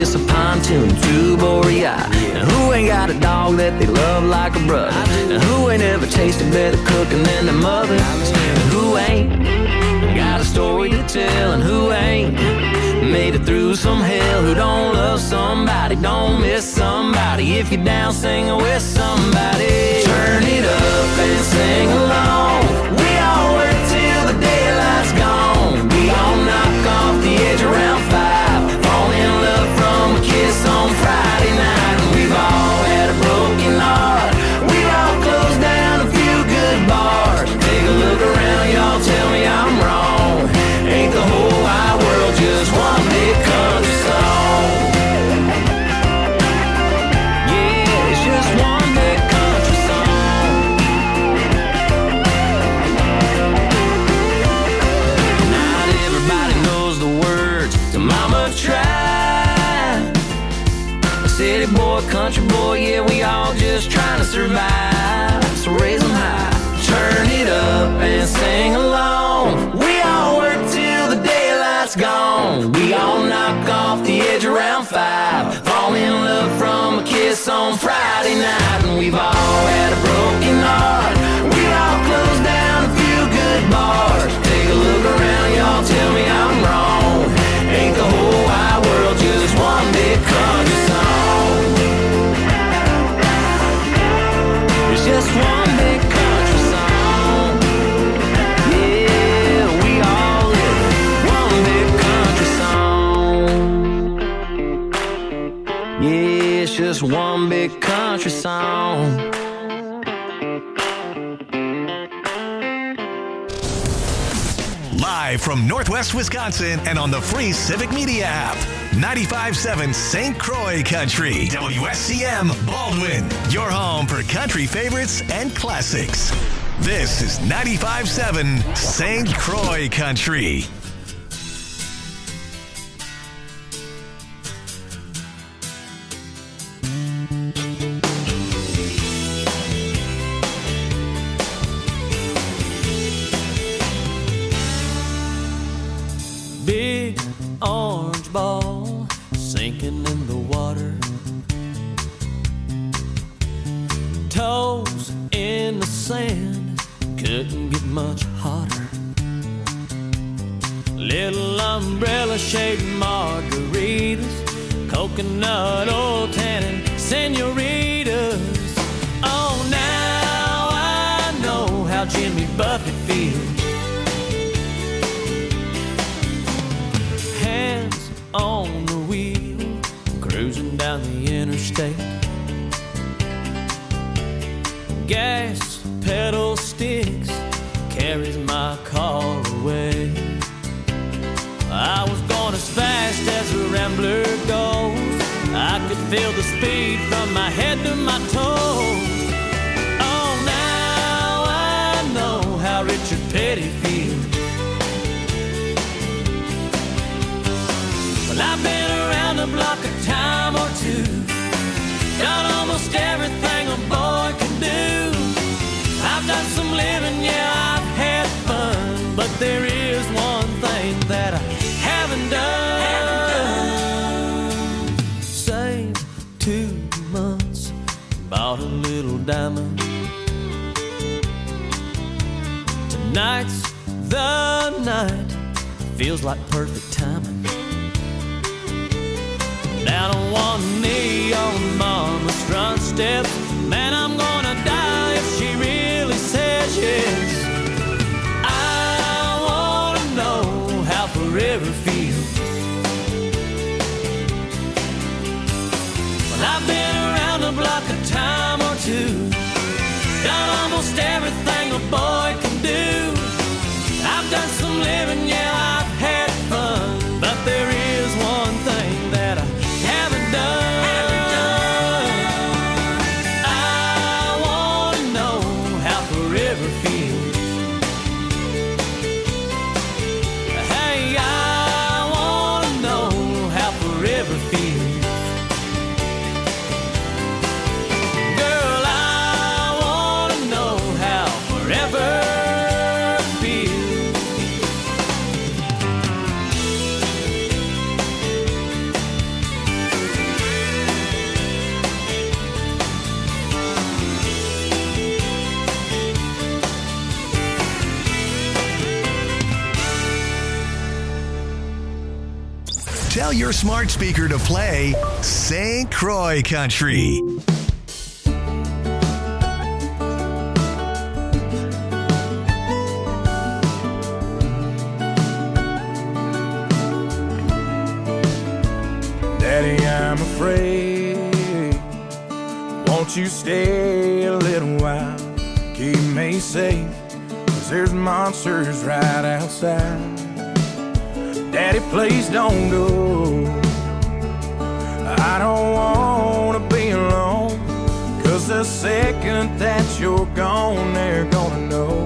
It's a pontoon tube or a yacht. Now who ain't got a dog that they love like a brother? Now who ain't ever tasted better cooking than their mother? And who ain't got a story to tell? And who ain't made it through some hell? Who don't love somebody, don't miss somebody? If you're down singing with somebody, turn it up and sing along. We all work till the daylight's gone. We all knock off the edge around 5. Fall in love from a kiss on Friday night. And we've all had a broken heart. We've all closed down a few good bars. Take a look around, y'all, tell me I'm wrong. Ain't the whole wide world just one big country song? Yeah, it's just one big country song. Not everybody knows the words to Mama Tried. City boy, country boy, yeah, we all just trying to survive. So raise them high, turn it up and sing along. We all work till the daylight's gone. We all knock off the edge around 5. Fall in love from a kiss on Friday night. And we've all had a broken heart. We've all closed down a few good bars. Take a look around, y'all, tell me I'm wrong. Ain't the whole wide world just one big country song? It's just one big country song. Yeah, we all live one big country song. Yeah, it's just one big country song. Live from Northwest Wisconsin and on the free Civic Media app. 95.7 St. Croix Country. WSCM Baldwin. Your home for country favorites and classics. This is 95.7 St. Croix Country. Big orange ball sinking in the water, toes in the sand, couldn't get much hotter. Little umbrella shaped margaritas, coconut oil tannin senoritas. Oh, now I know how Jimmy Buffett feels. Hands on the wheel, cruising down the interstate. Gas pedal sticks, carries my car away. I was going as fast as a rambler goes. I could feel the speed from my head to my toes. Oh, now I know how Richard Petty feels. Well, I've been around the block a time or two, done almost everything a boy can do. I've done some living, yeah, I've had fun, but there is one thing that I haven't done. Saved 2 months, bought a little diamond. Tonight's the night, feels like perfect timing. Down on one knee on mama's front steps, man, I'm gonna die if she really says yes. I wanna know how forever feels. Well, I've been around the block a time or two, done almost everything a boy can do. I've done some living, yeah, I've had fun, but Tell your smart speaker to play St. Croix Country. Daddy, I'm afraid. Won't you stay a little while? Keep me safe, 'cause there's monsters right outside. Daddy, please don't go. I don't want to be alone, 'cause the second that you're gone, they're gonna know.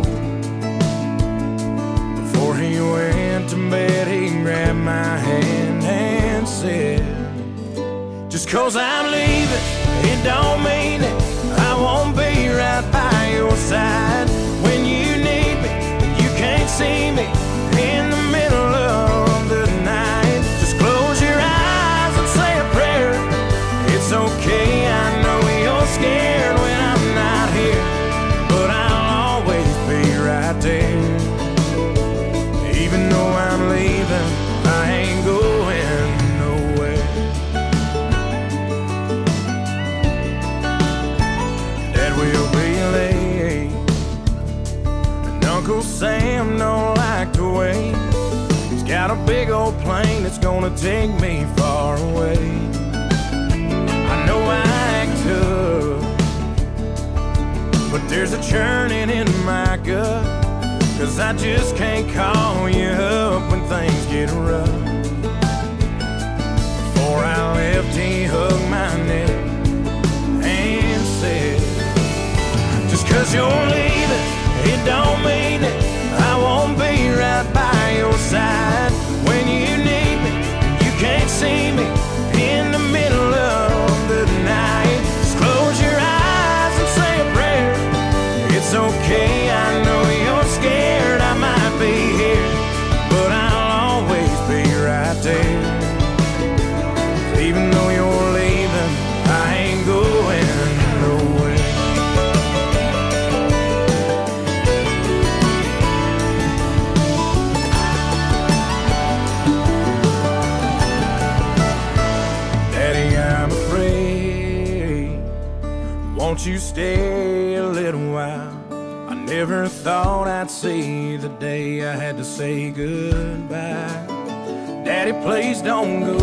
Before he went to bed, he grabbed my hand and said, just 'cause I'm leaving, it don't mean that I won't be right by your side. When you need me, you can't see me in the middle of the night. Just close your eyes and say a prayer. It's okay, I know you're scared when I'm not here, but I'll always be right there. Even though I'm leaving, I ain't going nowhere. Dad will be late, and Uncle Sam don't like to wait. He's got a big old plane that's gonna take me far away. I know I act tough, but there's a churning in my gut, 'cause I just can't call you up when things get rough. Before I left, he hugged my neck and said, just 'cause you're leaving, it don't mean that I won't be right by your side. When you need me, you can't see me in the middle of the night. Just close your eyes and say a prayer. It's okay, I know you're scared, I might be here, but I'll always be right there. Even though you're leaving, I ain't going nowhere. Daddy, I'm afraid. Won't you stay a little while? I never thought I'd see the day I had to say goodbye. Daddy, please don't go.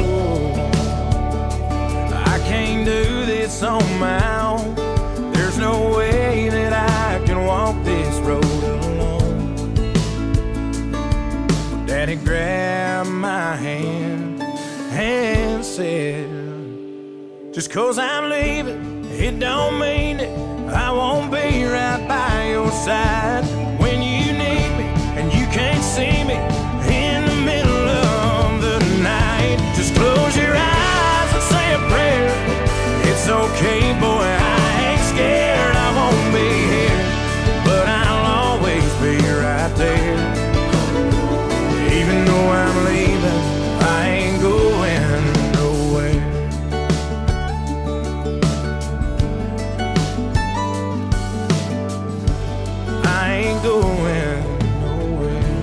I can't do this on my own. There's no way that I can walk this road alone. Daddy grabbed my hand and said, just 'cause I'm leaving, it don't mean that I won't be right by your side. When you need me and you can't see me in the middle of the night. Just close your eyes and say a prayer. It's okay, boy, I ain't scared, I won't be here, but I'll always be right there. Even though I'm leaving, I ain't going nowhere. I ain't going nowhere.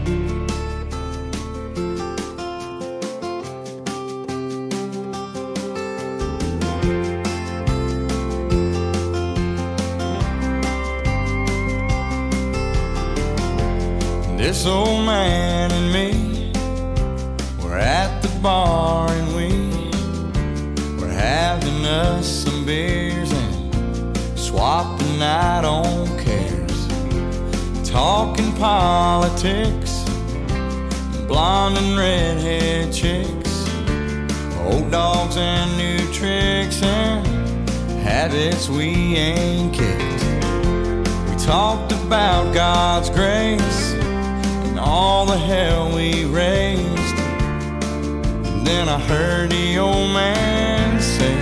This old man and me were at the bar and we were having us some beers and swapping out on cares, talking politics, blonde and redhead chicks, old dogs and new tricks and habits we ain't kicked. We talked about God's grace and all the hell we raised. And then I heard the old man say,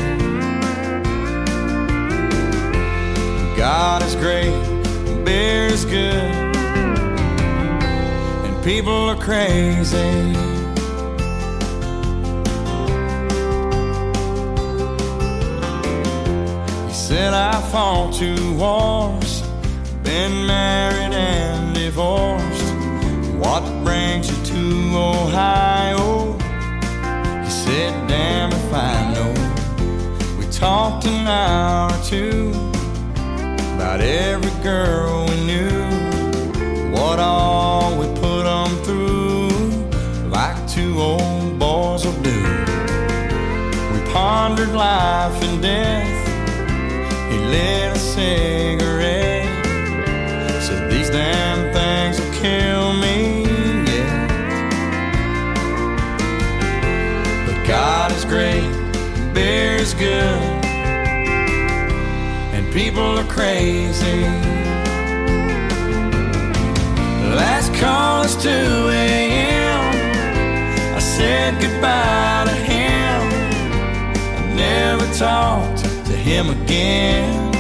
God is great, and beer is good, and people are crazy. He said, I fought 2 wars, been married and divorced. What brings you to Ohio? He said, damn if I know. We talked an hour or two about every girl we knew, what all we put them through, like two old boys will do. We pondered life and death. He lit a cigarette, said these damn things will kill me, yeah. But God is great, beer is good, and people are crazy. Last call is 2 a.m. I said goodbye to him. I never talked to him again.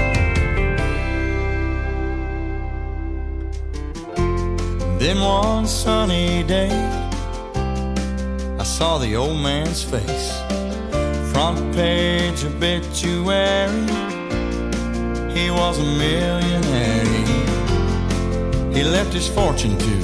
Then one sunny day, I saw the old man's face. Front page obituary, he was a millionaire. He left his fortune to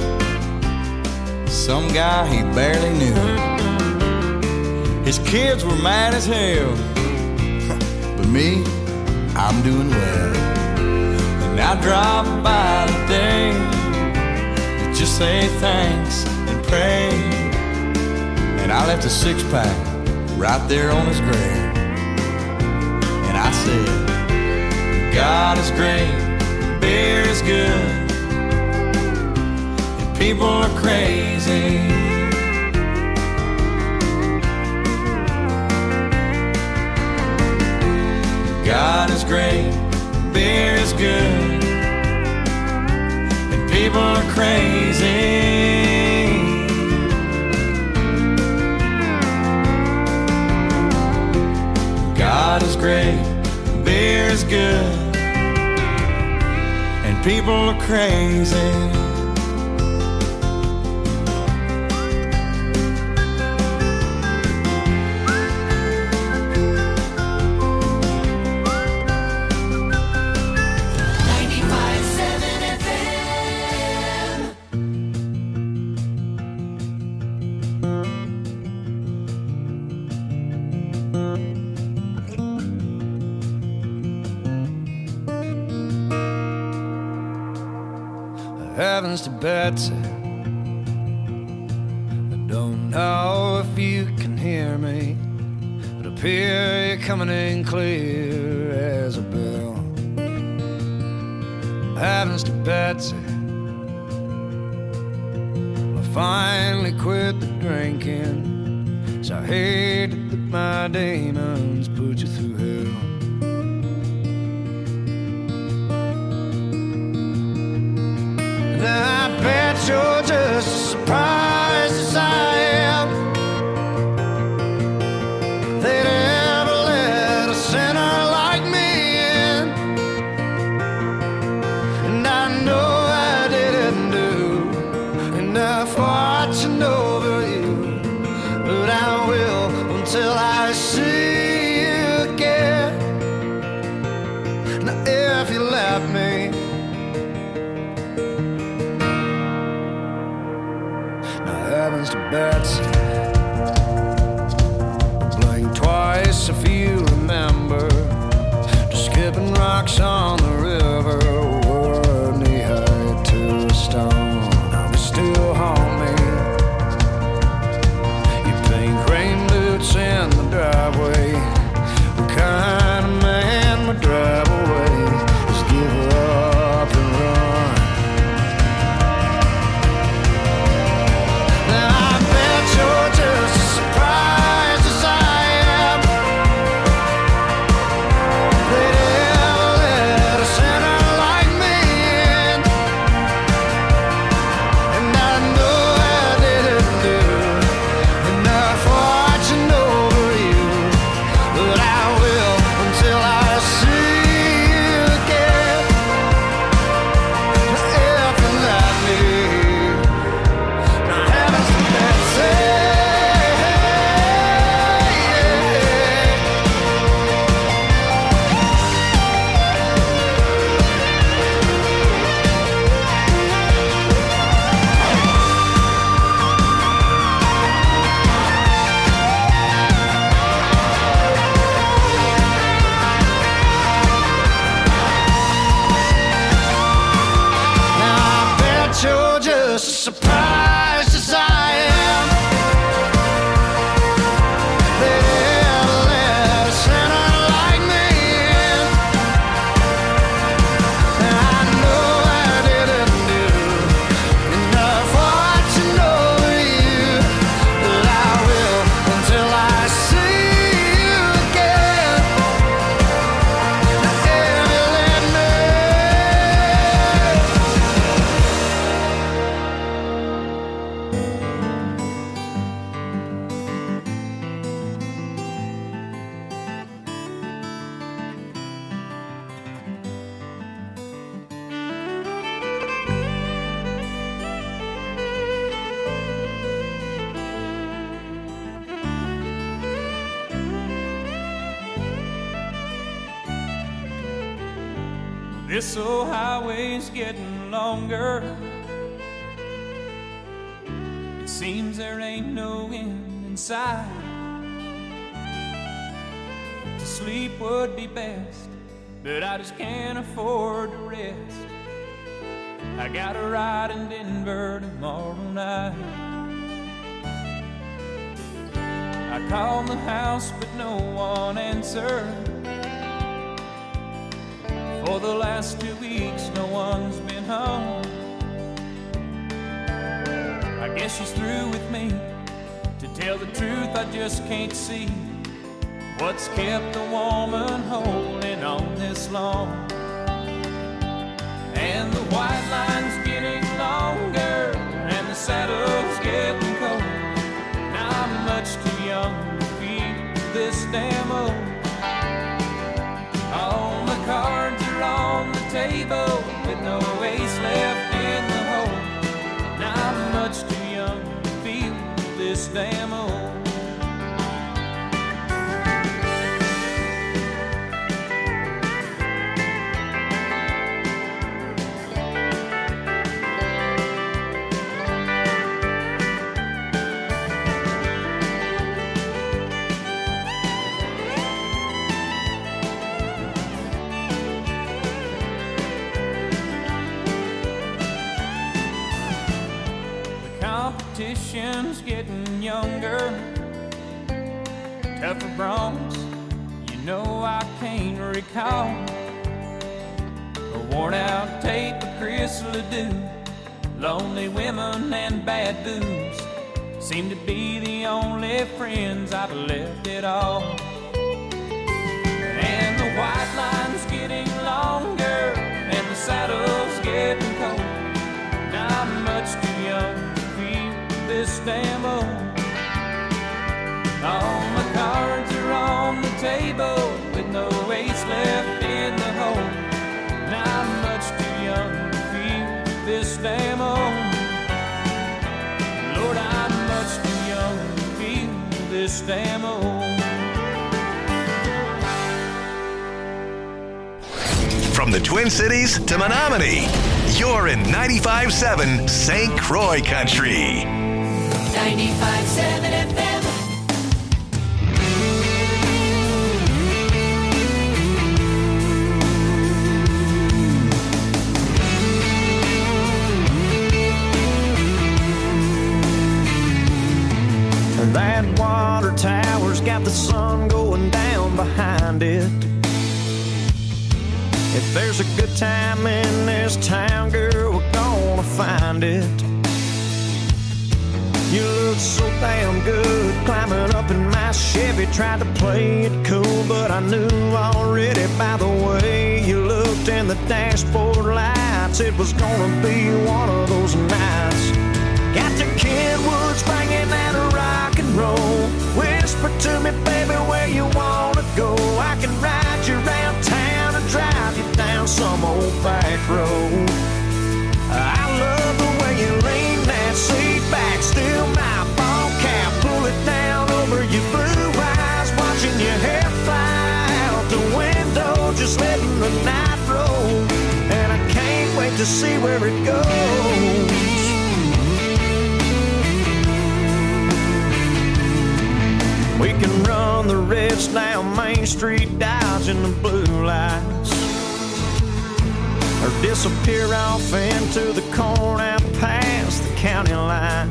some guy he barely knew. His kids were mad as hell, but me, I'm doing well. And I drop by today to just say thanks and pray. And I left a 6-pack right there on his grave. And I said, God is great, beer is good, people are crazy. God is great, beer is good, and people are crazy. God is great, beer is good, and people are crazy. Heavens to Betsy, I don't know if you can hear me, but up here you're coming in clear as a bell. Heavens to Betsy, I finally quit the drinking, so I hated that my demons put you through hell. I bet you're just as surprised as I am they'd ever let a sinner like me in. And I know I didn't do enough watching over you, but I will until I see you again. Now if you left me, heavens to Betsy, blink twice if you remember, just skipping rocks on the river, were knee-high to a stone. Now we still haunt me. You pink rain boots in the driveway. What kind of man would drive away? Just give up and run. Now I bet you're This old highway's getting longer. It seems there ain't no end in sight. To sleep would be best, but I just can't afford to rest. I got a ride in Denver tomorrow night. I called the house, but no one answered. For the last 2 weeks, no one's been home. I guess she's through with me. To tell the truth, I just can't see what's kept a woman holding on this long. And the white line's getting longer, and the saddle's getting cold. Now I'm much too young to feel this damn old. All the cards are on the table with no ace left in the hole. Now I'm much too young to feel this damn old. Competition's getting younger, tougher bronze, you know I can't recall. A worn out tape of Chris Ledoux, lonely women and bad booze seem to be the only friends I've left at all. And the white line's getting longer, and the saddle's getting cold. Now I'm much too young this damn old. All my cards are on the table with no ace left in the hole. Now I'm much too young to feel this damn old. Lord, I'm much too young to feel this damn old. From the Twin Cities to Menominee, you're in 95.7 St. Croix Country. 95.7 FM. That water tower's got the sun going down behind it. If there's a good time in this town, girl, we're gonna find it. You look so damn good climbing up in my Chevy. Tried to play it cool, but I knew already by the way you looked in the dashboard lights it was gonna be one of those nights. Got the Kenwoods bringing that rock and roll. Whisper to me, baby, where you wanna go. I can ride you around town and drive you down some old back road. I love the way you lean that seat back, still my ball cap, pull it down over your blue eyes, watching your hair fly out the window, just letting the night roll, and I can't wait to see where it goes. We can run the reds down Main Street, dodging the blue lights, or disappear off into the corn out past the county line.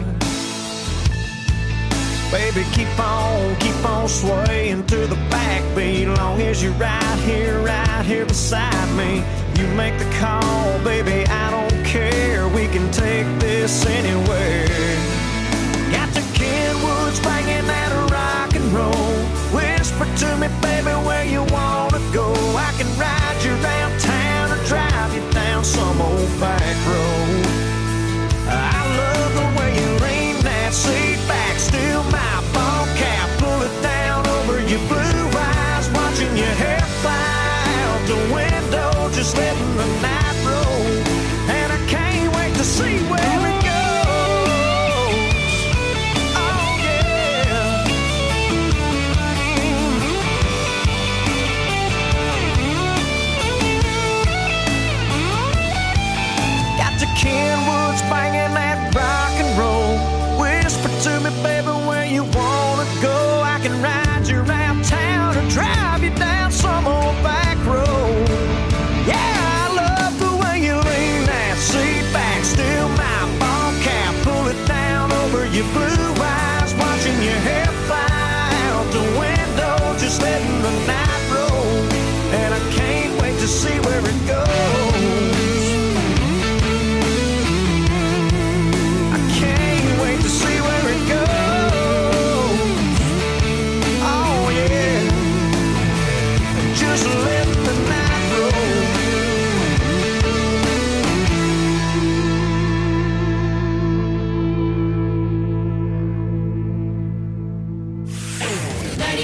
Baby, keep on swaying to the backbeat, long as you're right here beside me. You make the call, baby, I don't care, we can take this anywhere. Got the Kenwoods bringing that rock and roll. Whisper to me, baby, where you wanna go. I can ride you around town or drive you down some old back road. I love the way you lean that seat back, still my ball cap, pull it down over your blue eyes, watching your hair fly out the window, just letting the night roll, and I can't wait to see where it goes. Oh yeah.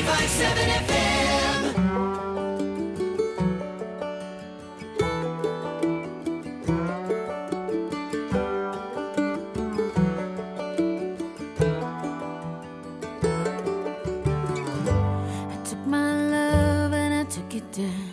95.7 FM. I took my love and I took it down.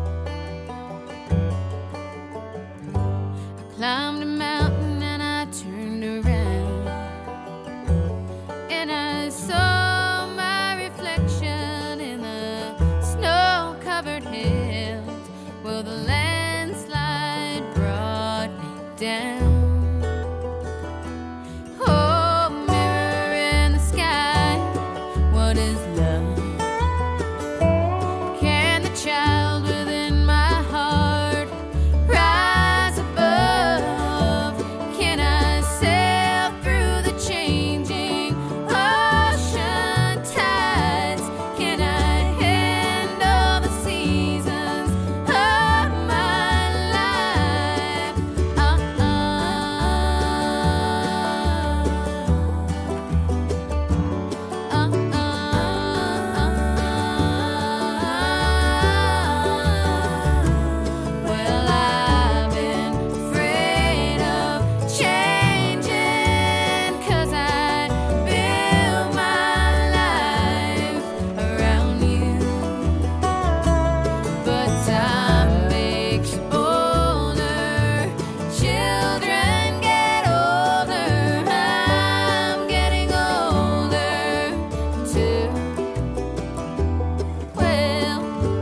I climbed a mountain and I turned around, and I saw my reflection in the snow-covered hills. Well, the landslide brought me down. Oh, mirror in the sky, what is love? Can the child within my heart rise above? Can I sail through the changing ocean tides? Can I handle the seasons of my life? Well, I've been afraid of changing, 'cause I built my life around you. But time makes you older, children get older, I'm getting older too. Well,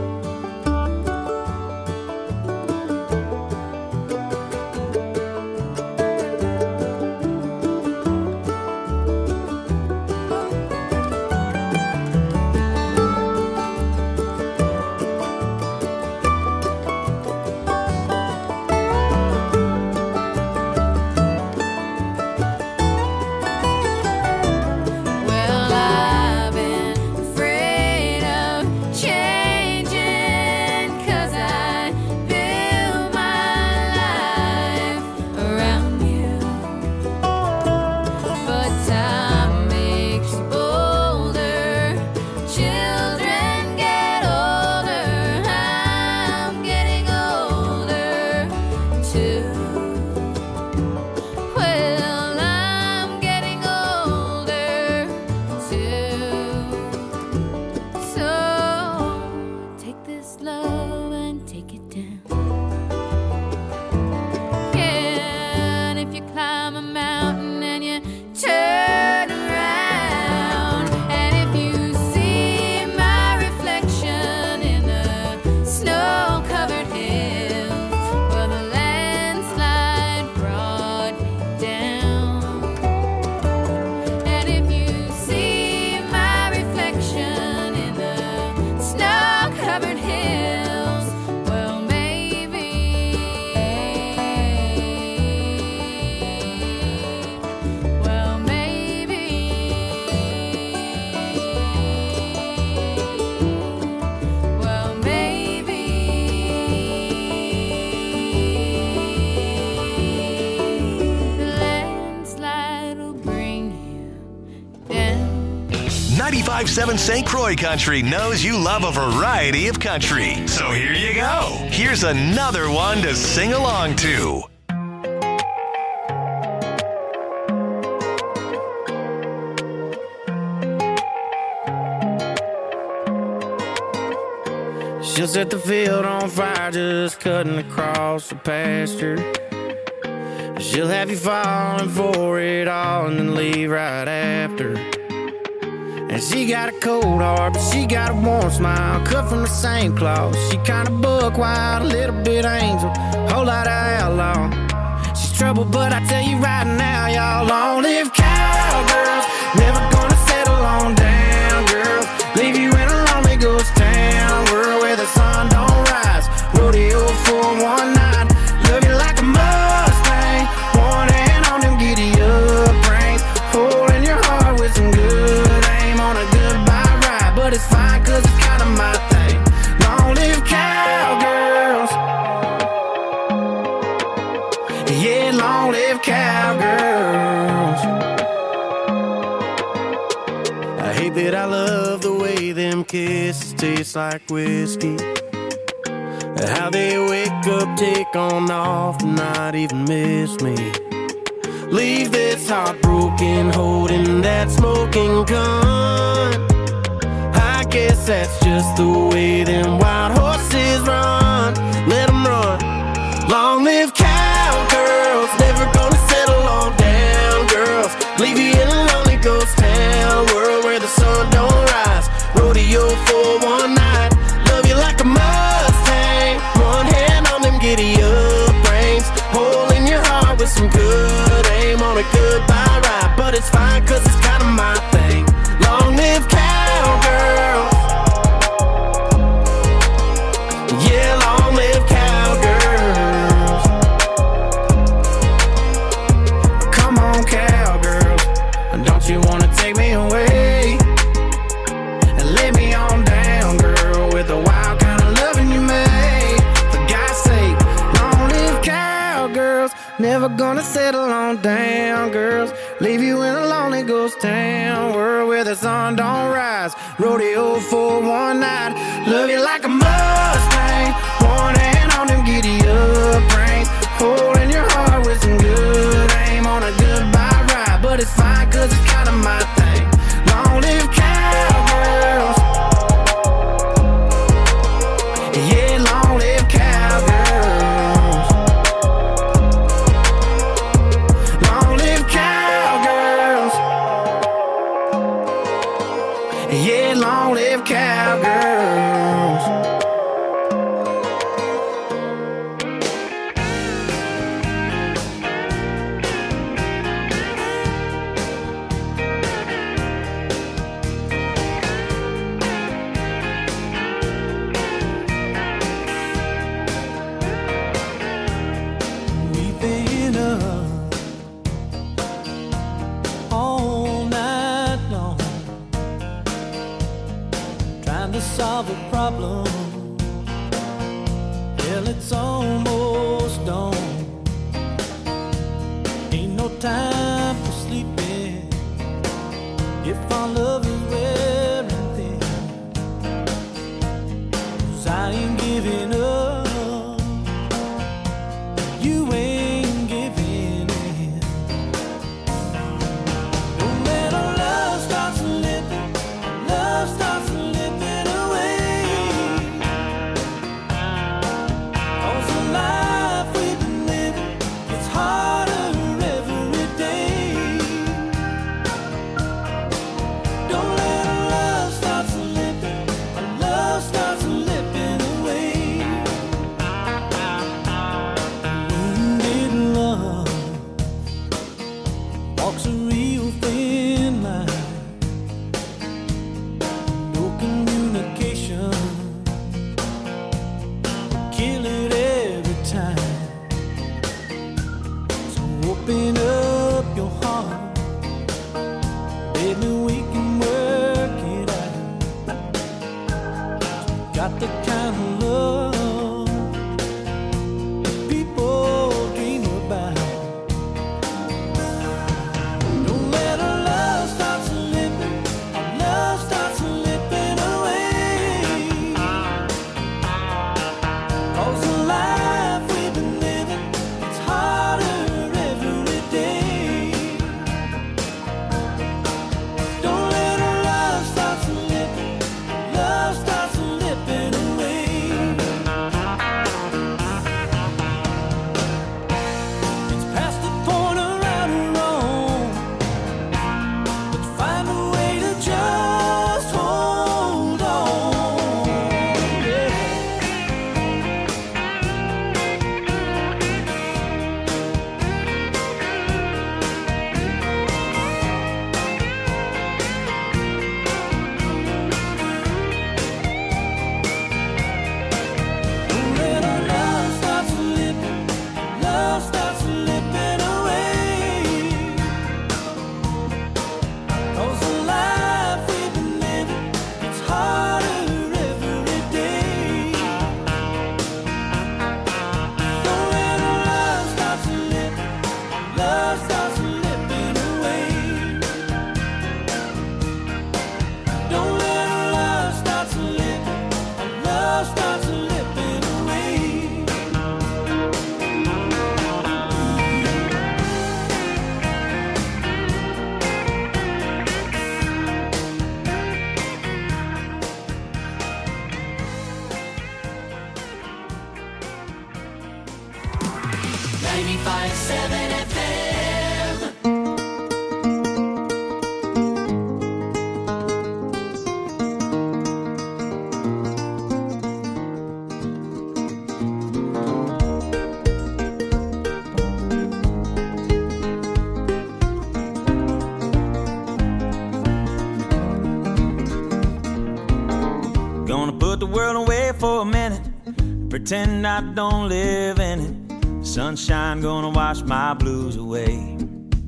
well, I've been afraid of changing, 'cause I built my life around you. But time makes you older, children get older, I'm getting older too. Well, I'm getting older too. So take this love and take it down. Yeah, and if you climb a mountain and you turn around, and if you see my reflection in the snow-covered hills, well, the landslide brought me down. And if you see my reflection in the snow-covered hills, well, maybe, well, maybe, well, maybe the landslide will bring you down. 95.7 St. Croix Country knows you love a variety of country. So here you go. Here's another one to sing along to. She'll set the field on fire just cutting across the pasture. She'll have you falling for it all and then leave right after. And she got a cold heart, but she got a warm smile, cut from the same cloth. She kinda buck wild, a little bit angel, whole lot of outlaw. She's trouble, but I tell you right now, y'all, long-lived cowgirls, never gonna settle on down, girls. Leave you in a lonely ghost town, world where the sun don't rise. Rodeo for one night, love you like a Mustang, one hand on them giddy up reins, holding your heart with some good aim on a goodbye ride. But it's fine, 'cause it's kinda my thing. Long-lived cowgirls, yeah, long-lived cowgirls. I hate that I love the way them kisses taste like whiskey. How they wake up, take on off, and not even miss me. Leave this heartbroken, holding that smoking gun. I guess that's just the way them wild horses run. Let them run. Long live cowgirls, never gonna settle on down girls. Leave you in a lonely ghost town, world where the sun don't rise. Rodeo for one night, love you like a Mustang. One hand on them giddy up reins, hole in your heart with some good aim on a goodbye ride. But it's fine cause it's kinda my thing. Long live cowgirls. Yeah, long live cowgirls. Come on, cowgirls, don't you wanna take me away and lay me on down, girl, with the wild kind of loving you made. For God's sake, long live cowgirls, never gonna settle on down, girls. Leave you in a lonely ghost town, world where the sun don't rise. Rodeo for one night, love you like a Mustang. One hand on them giddy up reins, holding your heart with some good aim on a goodbye ride. But it's fine cause it's kinda my thing. Long live cowgirls. Yeah, long live cowgirls. Long live cowgirls. Yeah, long live cowgirls. We've been up all night long, trying to solve a problem. Hell, it's almost dawn. Ain't no time for sleeping if our love is wearing thin. 'Cause I ain't giving up, you ain't giving in. Don't let our love start slipping, love starts slipping away. 'Cause the life we've been living gets harder every day. Don't let our love start slipping, our love starts slipping away. Wounded love walks a real thin line. No communication will kill it every time. So open up your heart, baby, we can work it out. Got the kind of love people dream about. Don't let our love start slipping, our love starts slipping away. 'Cause the life we've been living, it's harder every day. Don't let our love start slipping, love starts slipping away. 95.7 FM. Gonna put the world away for a minute, pretend I don't live in it. Sunshine gonna wash my blues away.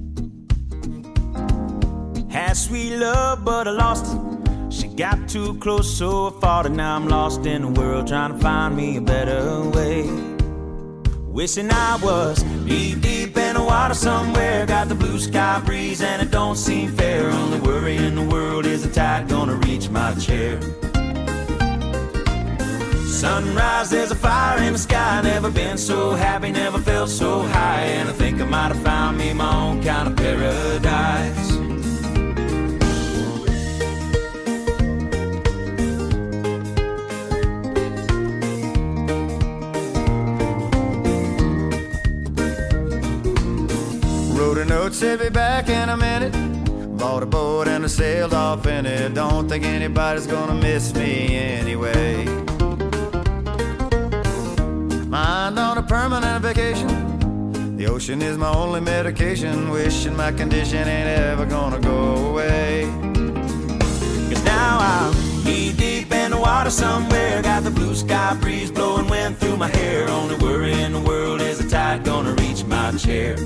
Had sweet love, but I lost it. She got too close, so I fought it. Now I'm lost in the world, trying to find me a better way. Wishing I was knee deep in the water somewhere. Got the blue sky breeze and it don't seem fair. Only worry in the world is the tide gonna reach my chair. Sunrise, there's a fire in the sky. Never been so happy, never felt so high. And I think I might have found me my own kind of paradise. Wrote a note, said be back in a minute. Bought a boat and I sailed off in it. Don't think anybody's gonna miss me anyway. Mind on a permanent vacation. The ocean is my only medication. Wishing my condition ain't ever gonna go away. Cause now I'm knee deep in the water somewhere. Got the blue sky breeze blowing wind through my hair. Only worry in the world is the tide gonna reach my chair.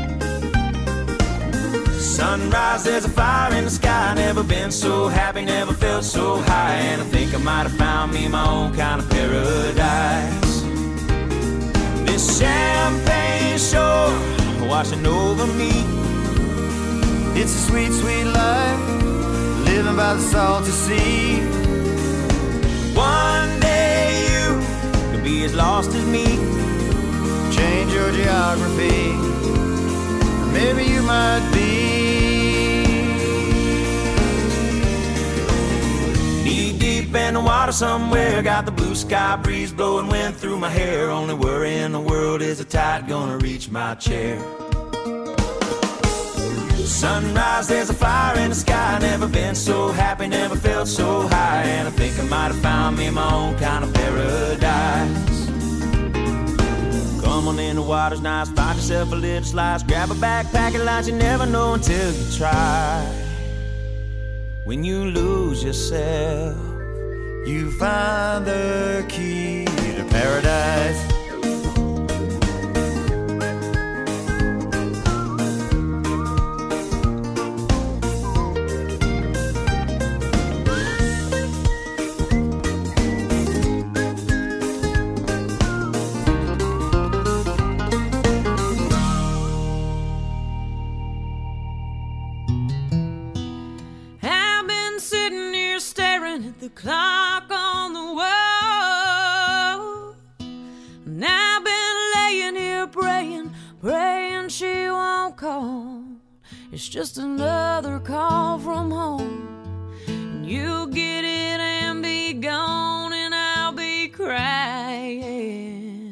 Sunrise, there's a fire in the sky. Never been so happy, never felt so high. And I think I might have found me my own kind of paradise. This champagne shore washing over me. It's a sweet, sweet life, living by the salty sea. One day you could be as lost as me. Change your geography, maybe you might be. Knee deep in the water somewhere. Got the blue sky breeze blowing wind through my hair. Only worry in the world is the tide gonna reach my chair. Sunrise, there's a fire in the sky. Never been so happy, never felt so high. And I think I might have found me my own kind of paradise. Come on in, the water's nice. Find yourself a little slice. Grab a backpack and lunch. You never know until you try. When you lose yourself, You find the key to paradise. I've been sitting here staring at the clock on the wall, and I've been laying here praying, praying she won't call. It's just another call from home, and you'll get it and be gone, and I'll be crying.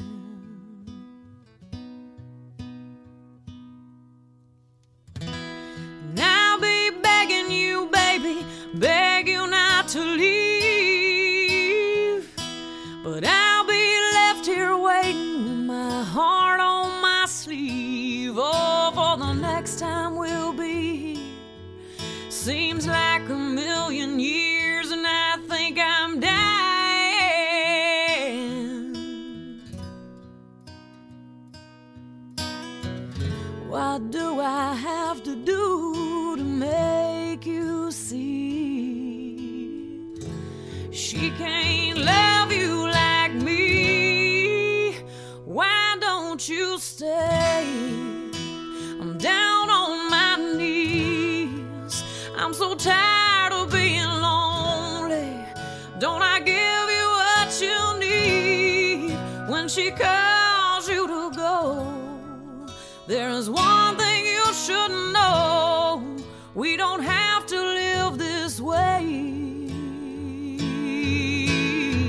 And I'll be begging you, baby, beg you not to leave. But I'll be left here waiting with my heart on my sleeve. Oh, for the next time we'll be here. Seems like a million years, and I think I'm dying. What do I have to do to make you see? She can't love you like me. Why don't you stay? I'm down on my knees. I'm so tired of being lonely. Don't I give you what you need when she calls you to go? There's one thing you should know. We don't have to live this way.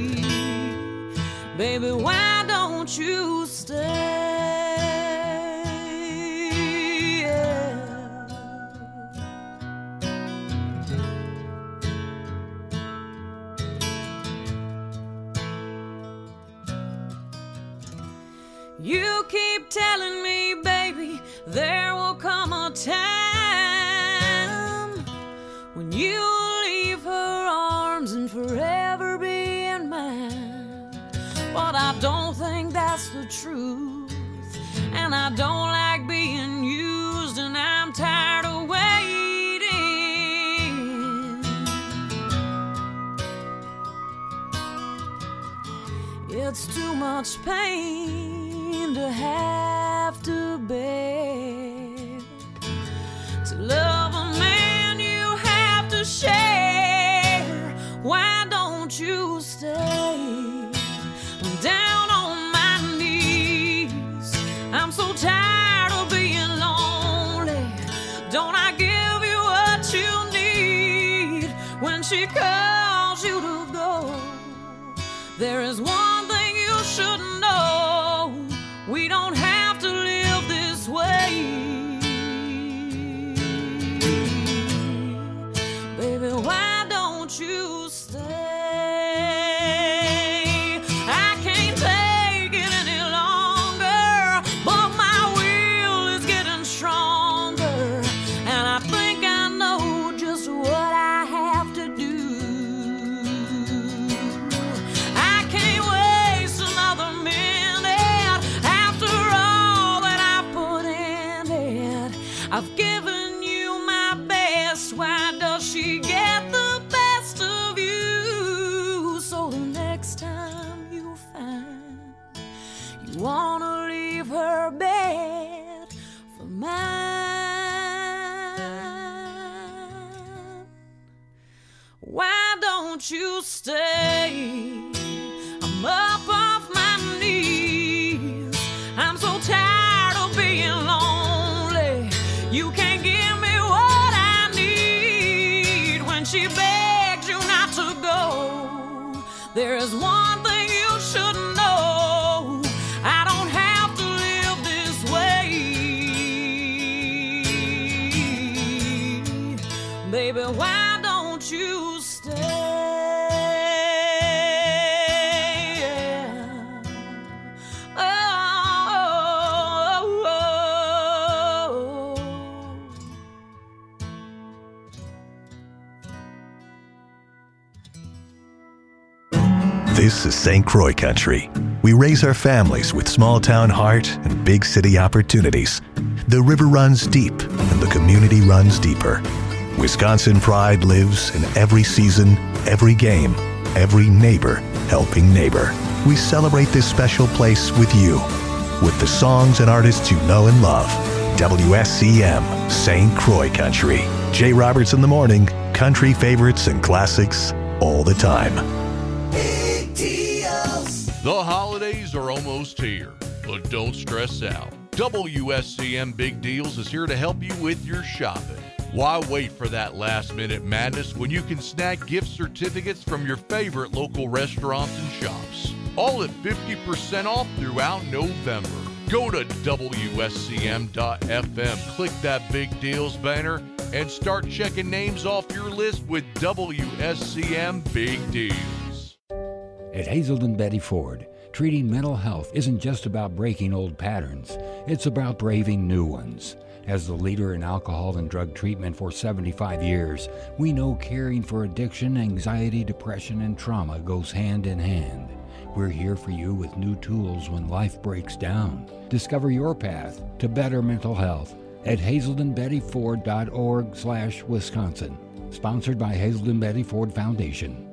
Baby, why don't you stay? You keep telling me, baby, there will come a time when you'll leave her arms and forever be in mine. But I don't think that's the truth, and I don't like being used, and I'm tired of waiting. It's too much pain to have to bear. To love a man you have to share. Why don't you stay? I'm down on my knees. I'm so tired of being lonely. Don't I give you what you need when she calls you to go? There is one thing you should know. We don't have to live this way. Baby, why don't you stay? I can't take it any longer, but my will is getting stronger, and I think I know just what I have to do. I can't waste another minute after all that I've put in it. I've given you my best. Why does she get the best of you? So the next time you find you wanna leave her bed for mine, why don't you stay? I'm up off my knees. I'm so tired of being lonely. You can't give me what I need when she begs you not to go. There is one thing you should know. I don't have to live this way. Baby, why don't you stay? This is St. Croix country. We raise our families with small town heart and big city opportunities. The river runs deep and the community runs deeper. Wisconsin pride lives in every season, every game, every neighbor helping neighbor. We celebrate this special place with you, with the songs and artists you know and love. WSCM, St. Croix country. Jay Roberts in the morning, country favorites and classics all the time. The holidays are almost here, but don't stress out. WSCM Big Deals is here to help you with your shopping. Why wait for that last-minute madness when you can snag gift certificates from your favorite local restaurants and shops? All at 50% off throughout November. Go to WSCM.FM, click that Big Deals banner, and start checking names off your list with WSCM Big Deals. At Hazelden Betty Ford, treating mental health isn't just about breaking old patterns. It's about braving new ones. As the leader in alcohol and drug treatment for 75 years, we know caring for addiction, anxiety, depression, and trauma goes hand in hand. We're here for you with new tools when life breaks down. Discover your path to better mental health at hazeldenbettyford.org/Wisconsin. Sponsored by Hazelden Betty Ford Foundation.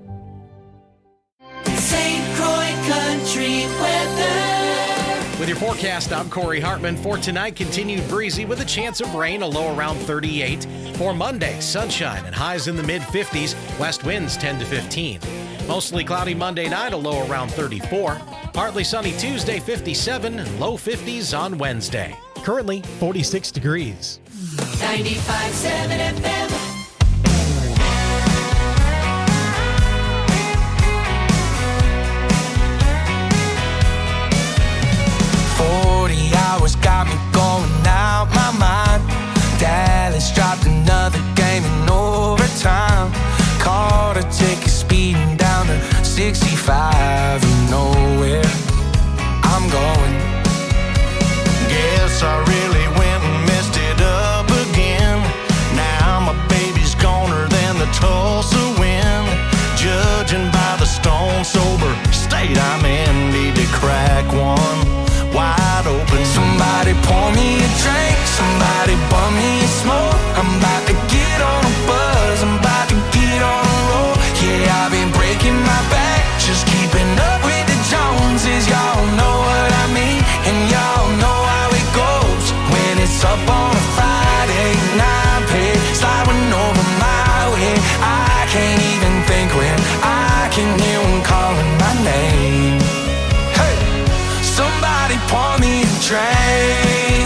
St. Croix Country weather. With your forecast, I'm Corey Hartman. For tonight, continued breezy with a chance of rain, a low around 38. For Monday, sunshine and highs in the mid-50s, west winds 10 to 15. Mostly cloudy Monday night, a low around 34. Partly sunny Tuesday, 57, and low 50s on Wednesday. Currently 46 degrees. 95.7 FM. Got me going out my mind. Dallas dropped another game in overtime. Caught a ticket speeding down to 65. You know where I'm going. guess I really went and messed it up again. Now my baby's goner than the Tulsa wind. Judging by the stone sober state I'm in, need to crack one wide open. Somebody pour me a drink, somebody bum me a smoke. I'm about to get on a buzz, I'm about to get on a roll. Yeah, I've been breaking my back, just keeping up with the Joneses. Y'all know what I mean, and y'all know how it goes. When it's up on a Friday night, pay sliding over my way. I can't even think when I can hear them calling my name. Hey, somebody pour me a drink,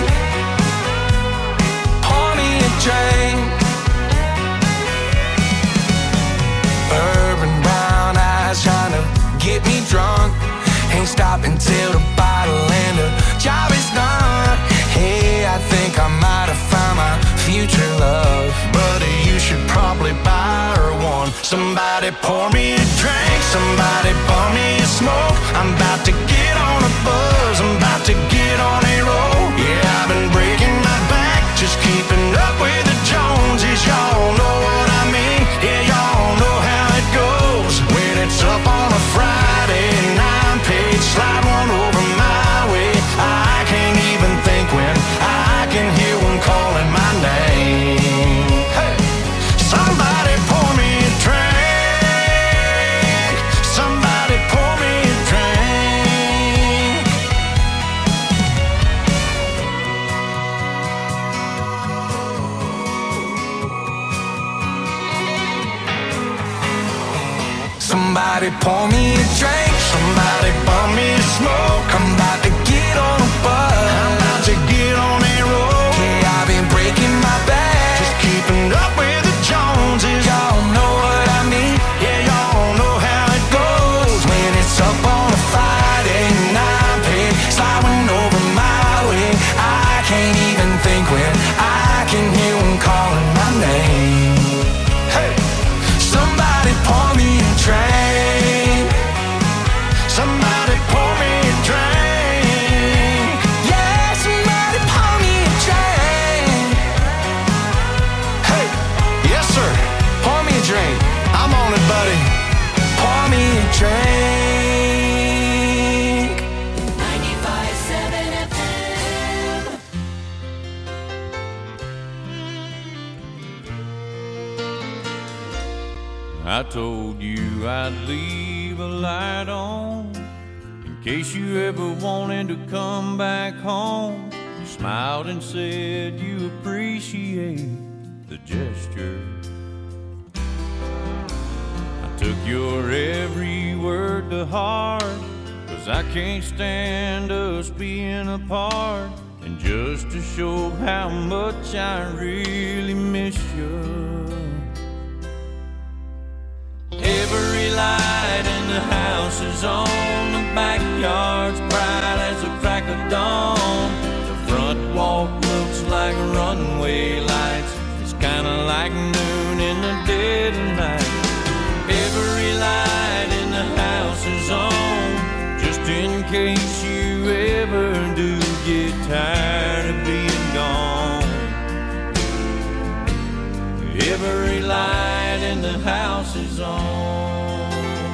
pour me a drink. Urban brown eyes trying to get me drunk. Ain't stopping till the bottle and the job is done. Hey, I think I might have found my future love. Buddy, you should probably buy her one. Somebody pour me a drink, somebody bum me a smoke. I'm about to get on a buzz, I'm about to get on a roll. Yeah, I've been breaking my back, just keeping up with the Joneses. Y'all know what I mean, yeah, y'all know how it goes. When it's up on a Friday night, page slide one over my way. I can't even think when I can hear one calling my name. Hey, somebody pour me a drink, somebody pour me a drink. Somebody pour me a drink, somebody bum me a smoke. I'm about to get on a buzz, I'm about to get on a roll. yeah, I've been breaking my back, Just keeping up with the Joneses. y'all know what I mean, Yeah, y'all know how it goes. when it's up on a Friday night, pay sliding over my way. I can't even think when I can hear them calling my name. Hey, somebody pour me a drink, Somebody pour me a drink. yeah, somebody pour me a drink. Hey, yes sir, Pour me a drink, I'm on it, buddy. pour me a drink. 95.7 FM. I told you I'd leave a light on in case you ever wanted to come back home. You smiled and said you appreciate the gesture. I took your every word to heart, 'cause I can't stand us being apart. And just to show how much I really miss you, every light in the house is on, the backyard's bright as a crack of dawn. The front walk looks like runway lights, it's kinda like noon in the dead of night. Every light in the house is on, just in case you ever do get tired of being gone. Every light in the house is on.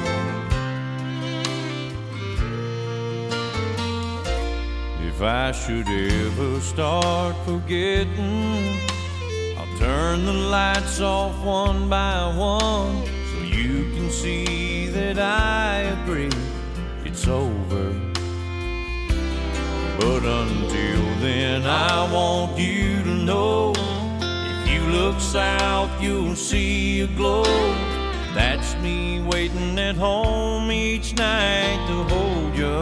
If I should ever start forgetting, I'll turn the lights off one by one, so you can see that I agree it's over. But until then, I want you to know, if you look south, you'll see a glow. That's me waiting at home each night to hold you.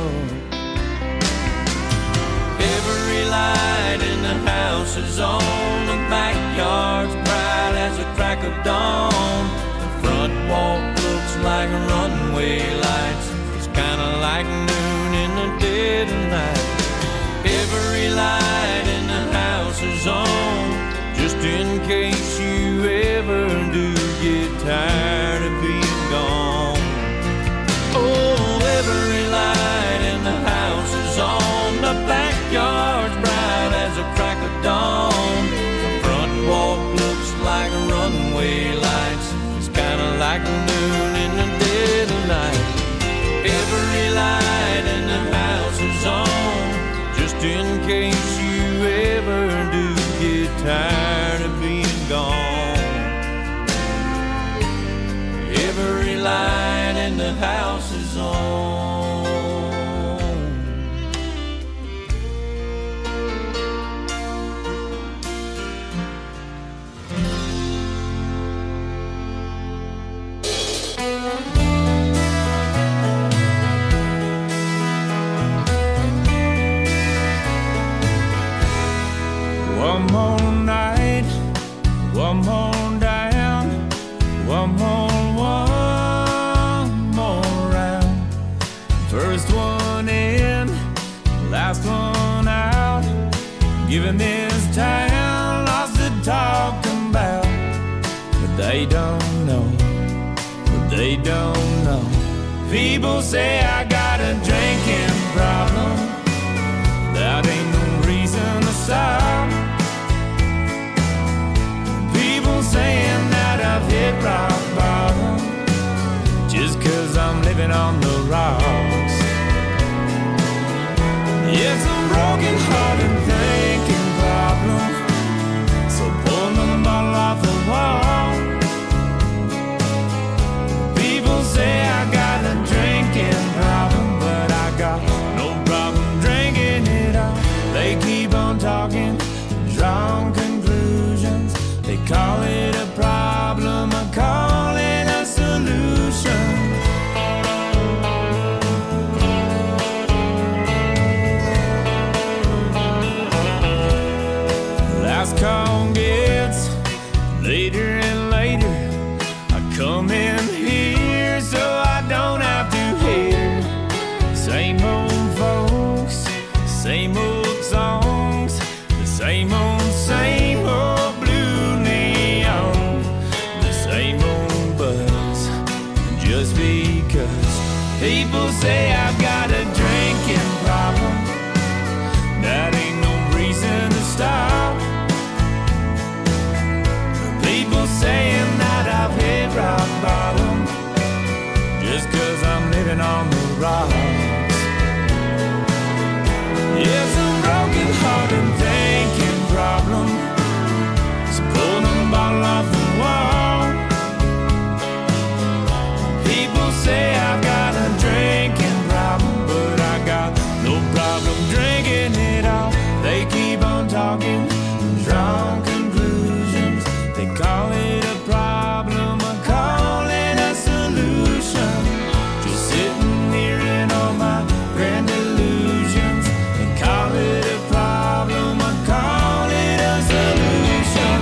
Every light in the house is on, the backyard's bright as a crack of dawn. The front walk looks like runway lights, it's kinda like noon in the dead of night. Every light in the house is on, just in case you ever do get tired of being gone. Oh, every light in the house is on, the backyard's bright case you ever do get tired of being gone. Every light in the house is on. One more night, one more down, one more round. First one in, last one out. Giving this town lots to talk about. But they don't know, People say I got a drinking problem. That ain't no reason to stop. Saying that I've hit rock bottom just 'cause I'm living on the rocks. It's a broken heart and thinking problem. So pull another bottle off the wall. People say I got a drinking problem, but I got no problem drinking it all. They keep on talking, drawing conclusions. They call it a problem, I call it a solution. Last call gets later and later. I come in here so I don't have to hear same old folks, same old songs, the same old just because people say I've got a drinking problem. That ain't no reason to stop. People saying that I've hit rock bottom just 'cause I'm living on the rocks. It's a broken heart and thinking problem. So pull the bottle off the wall. Say I've got a drinking problem, but I got no problem drinking it all. They keep on talking, drawing conclusions. They call it a problem, I call it a solution. Just sitting here in all my grand illusions. They call it a problem, I call it a solution.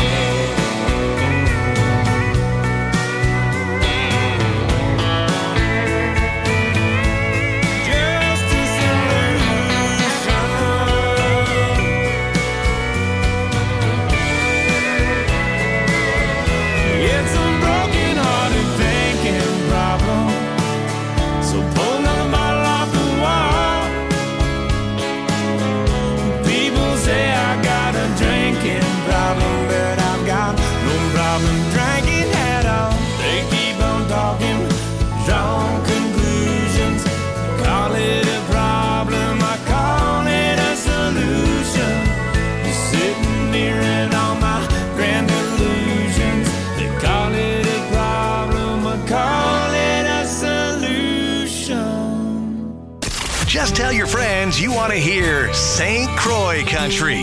Just tell your friends you want to hear St. Croix Country.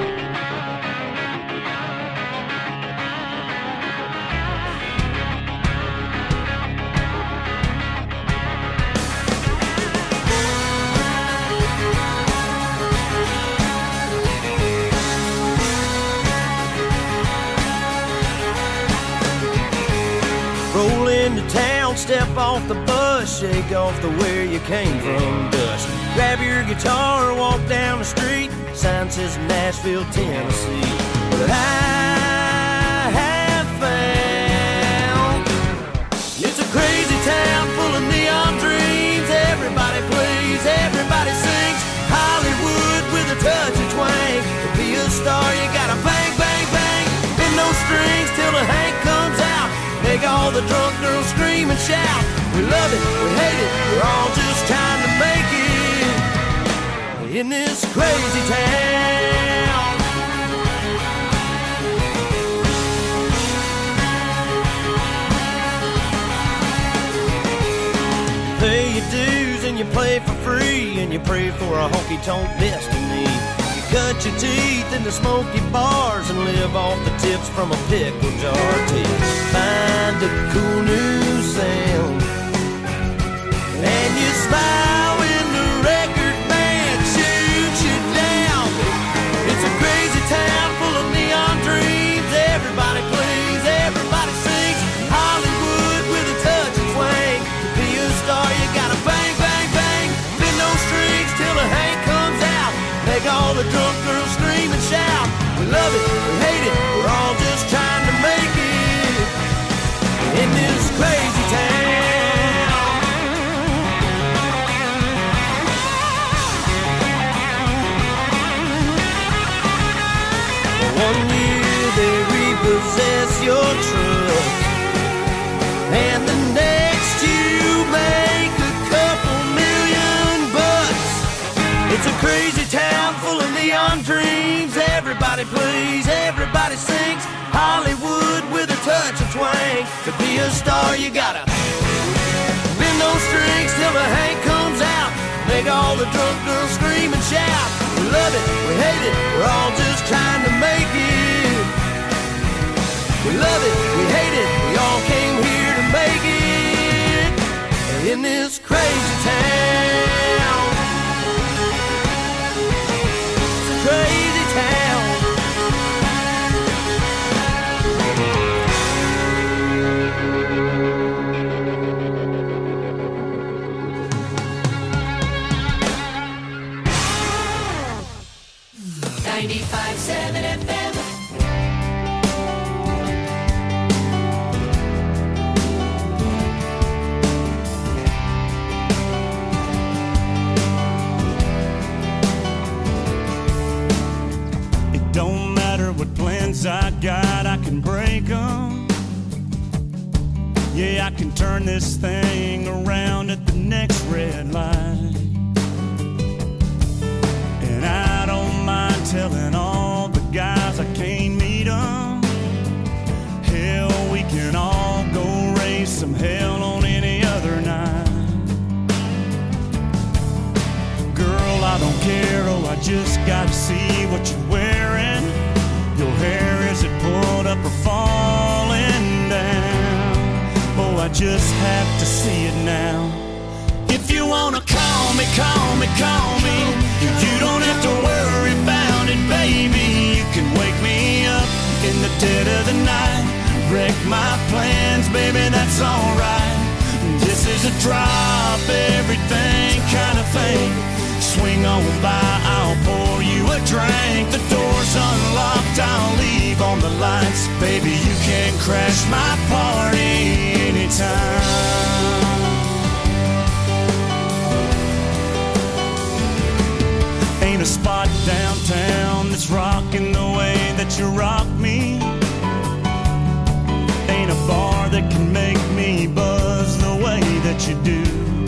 Roll into town, step off the bus, shake off the where you came from dust. Grab your guitar, walk down the street, sign says Nashville, Tennessee. But I have found it's a crazy town full of neon dreams. Everybody plays, everybody sings. Hollywood with a touch of twang. To be a star, you gotta bang, bang, bang. And no strings till the Hank comes out. Make all the drunk girls scream and shout. We love it, we hate it, we're all just trying to make it in this crazy crazy town. Pay your dues and you play for free, and you pray for a honky-tonk destiny. You cut your teeth in the smoky bars and live off the tips from a pickle jar till you find a cool new sound. And you smile when the record band shoots you down. It's a crazy town full of neon dreams. Everybody plays, everybody sings. Hollywood with a touch of twang. To be a star you gotta bang, bang, bang. Bend those strings till the Hank comes out. Make all the drunk girls scream and shout. We love it, we hate it, we're all just trying to make it in this crazy town. One year they repossess your truck, and the next you make a couple $1,000,000. It's a crazy town full of neon dreams. Everybody plays, everybody sings. Hollywood with a touch of twang. To be a star you gotta bend those strings till the Hank comes out. Make all the drunk girls scream and shout. We love it, we hate it, we're all just trying to make it. We love it, we hate it, we all came here to make it in this crazy town. It's a crazy town. FM. It don't matter what plans I got, I can break them. Yeah, I can turn this thing around at the next red light. And I don't mind telling all the guys I can't meet them. Hell, we can all go raise some hell on any other night. Girl, I don't care, oh, I just gotta see what you're wearing. Your hair, is it pulled up or falling down? Oh, I just have to see it now. If you wanna call me, call me, call me. You don't have to worry about it, baby. You can wake me up in the dead of the night. Wreck my plans, baby, that's alright. This is a drop everything kind of thing. Swing on by, I'll pour you a drink. The door's unlocked, I'll leave on the lights. Baby, you can crash my party anytime. Ain't a spot downtown that's rocking the way that you rock me. Ain't a bar that can make me buzz the way that you do.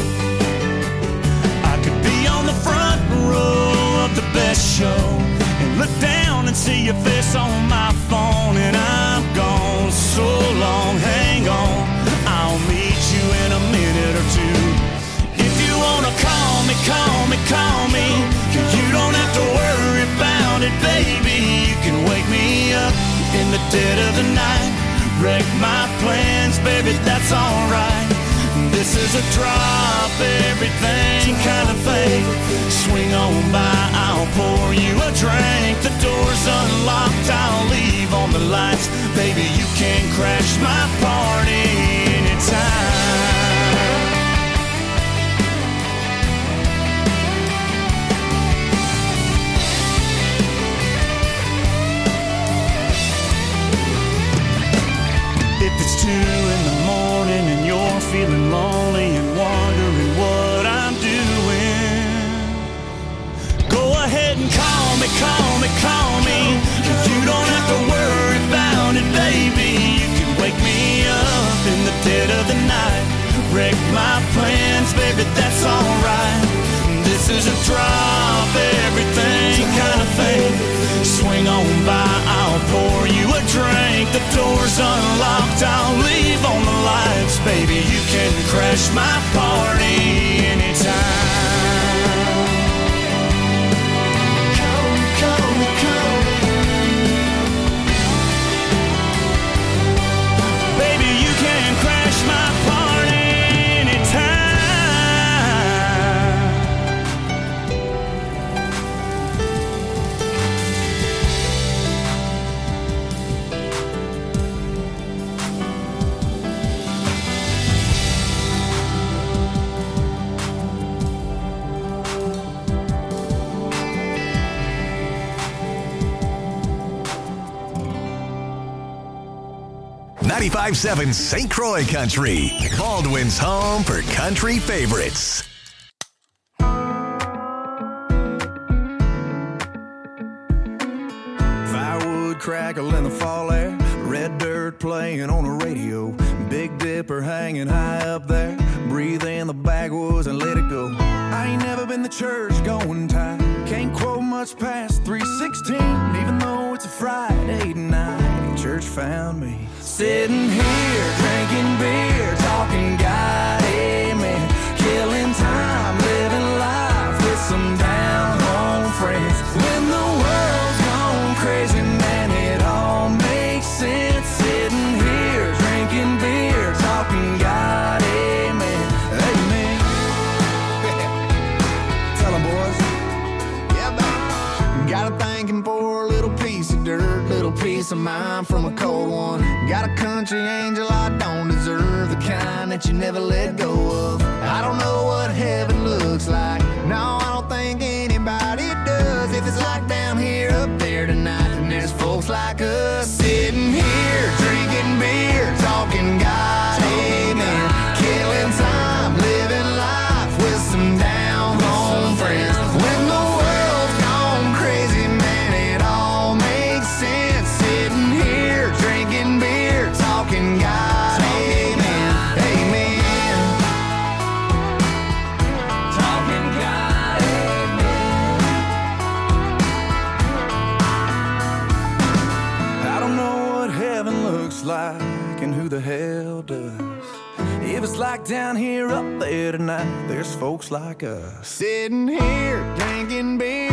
I could be on the front row of the best show and look down and see your face on my phone. And I'm gone so long, hang on, I'll meet you in a minute or two. If you wanna call me, call me, call me. You don't have to worry about it, baby. You can wake me up in the dead of the night. Wreck my plans, baby, that's alright. This is a drop everything kind of thing. Swing on by, I'll pour you a drink. The door's unlocked, I'll leave on the lights. Baby, you can crash my party anytime. If it's 2 in the morning and you're feeling lonely and wondering what I'm doing, go ahead and call me, call me, call me. You don't have to worry about it, baby. You can wake me up in the dead of the night. Wreck my plans, baby, that's alright. This is a drop everything drink, the door's unlocked, I'll leave on the lights. Baby, you can crash my party anytime. My party anytime. 95.7 St. Croix Country, Baldwin's home for country favorites. Firewood crackle in the fall air, red dirt playing on the radio, Big Dipper hanging high up there, breathe in the backwoods and let it go. I ain't never been to church going tight, can't quote much past 3:16, even though it's a Friday night. Church found me sitting here drinking beer, talking God, amen, killing time, living life with some down home friends. When the world's gone crazy, man, it all makes sense. Sitting here drinking beer, talking God, amen, amen. Tell 'em, boys. Yeah, man. Got a thanking for a little piece of dirt, little piece of mind from a cold one. Got a country angel I don't deserve, the kind that you never let go of. I don't know what heaven looks like, no, I don't think anybody does. If it's like down here, up there tonight, then there's folks like us sitting here drinking beer, talking God, amen, killing time, living life with some down home friends. When the world's gone crazy, man, it all makes sense. Sitting here drinking beer, talking God, amen, amen, talking God, amen. I don't know what heaven looks like and who the hell does. If it's like down here, up there tonight, there's folks like us sitting here drinking beer,